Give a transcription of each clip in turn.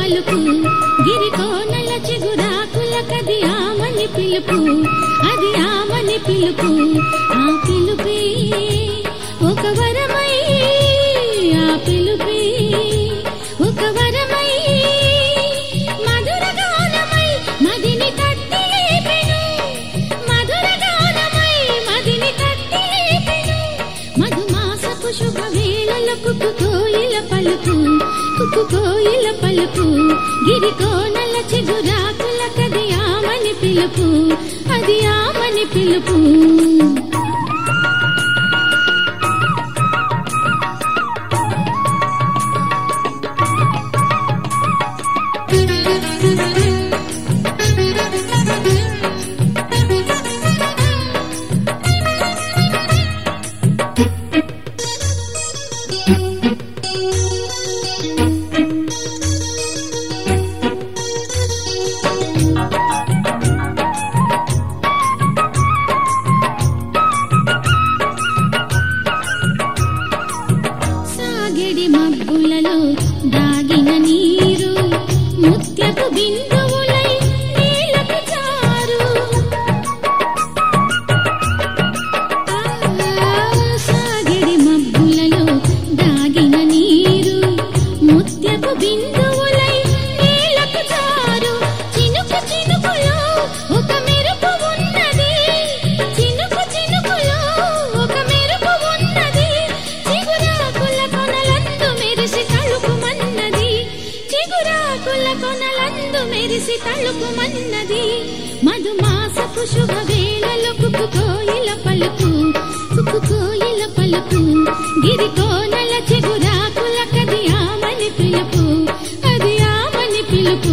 పలుకు గిరికోనల చిగురాకుల కది ఆమని పిలుపు అది ఆమని పిలుపు ఆ పిలుపే ఒక వరమై ఆ పిలుపే ఒక వరమై మధుర గానమై మదిని తట్టి లేపెను మధుర గానమై మదిని తట్టి లేపెను మధుమాసపు శుభ వేళల కుక్కు కోయిల పలుకు కుక్కు కోయిల పలుకు గిరికోనల చిగురాకుల కది ఆమని పిలుపు అది ఆమని పిలుపు సాగెడి మబ్బులలో దాగిన నీరు ముత్యపు బిందువులై నీలకు చారు సాగెడి మబ్బులలో దాగిన నీరు ముత్యపు బిందువులై నీలకు చారు చినుకు చినుకులో ఒక మెరుపు ఉన్నది చినుకు చినుకులో ఒక మెరుపు ఉన్నది చిగురాకుల కొనలందు మెరిసి తళుకుమన్నది చిగురాకుల కొనలందు మెరిసి తళుకుమన్నది మధుమాసపు శుభ వేళలో కుక్కు కోయిల పలుకు కుక్కు కోయిల పలుకు గిరికోనల చిగురాకుల కది ఆమని పిలుపు అది ఆమని పిలుపు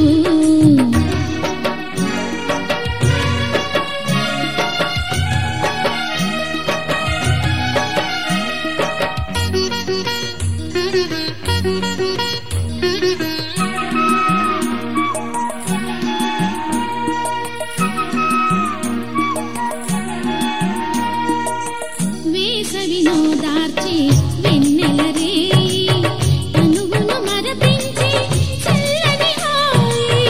వేసవిలో దార్చి వెన్నెల రేయి తనువును మరపించి చల్లని హాయి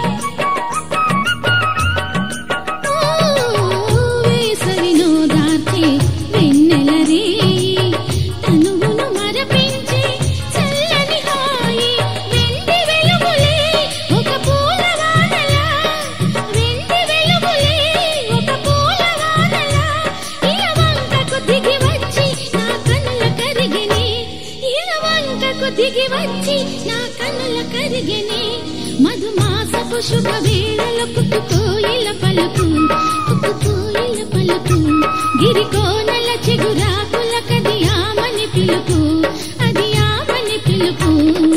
వేసవిలో దార్చి వెన్నెల రేయి తనువును మరపించి చల్లని హాయి వెండి వెలుగులే ఒక పూలవానలా వెండి వెలుగులే ఒక పూలవానలా ఇలవంకకు దిగి వచ్చి నా కనుల కరిగెనే ఇలవంకకు దిగి వచ్చి నా కనుల కరిగెనే మధుమాసపు శుభ వేళలో కుక్కు కోయిల పలుకు కుక్కు కోయిల పలుకు గిరికోనల చిగురాకుల కది ఆమని పిలుపు అది ఆమని పిలుపు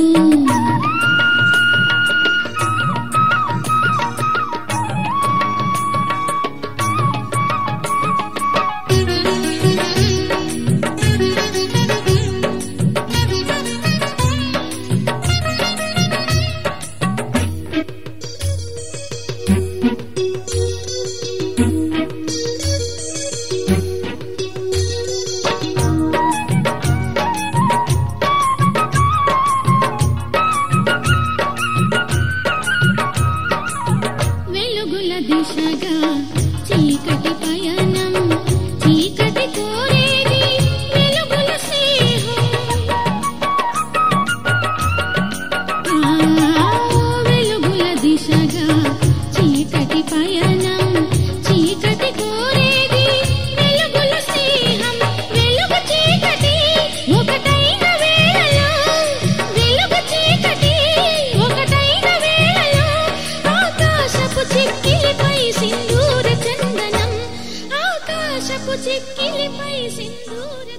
వెలుగుల దిశగా చీకటి పయనం చీకటి కోరేది వెలుగుల స్నేహం వెలుగుల దిశగా చీకటి పయనం చీకటి కోరేది వెలుగుల స్నేహం వెలుగు చీకటి ఒకటైన వేళలో వెలుగు చీకటి ఒకటైన వేళలో ఆకాశపు చిక్కిలిపై సింధూర చందనం ఆకాశపు చిక్కిలిపై సింధూర